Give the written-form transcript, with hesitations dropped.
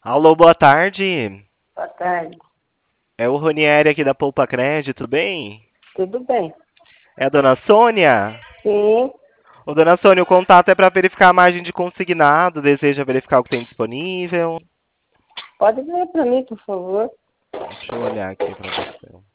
Alô, boa tarde. Boa tarde. É o Ronieri aqui da Poupa Crédito, tudo bem? Tudo bem? É a dona Sônia? Sim, Ô, dona Sônia, o contato é para verificar a margem de consignado, deseja verificar o que tem disponível? pode ver para mim, por favor. Deixa eu olhar aqui para você.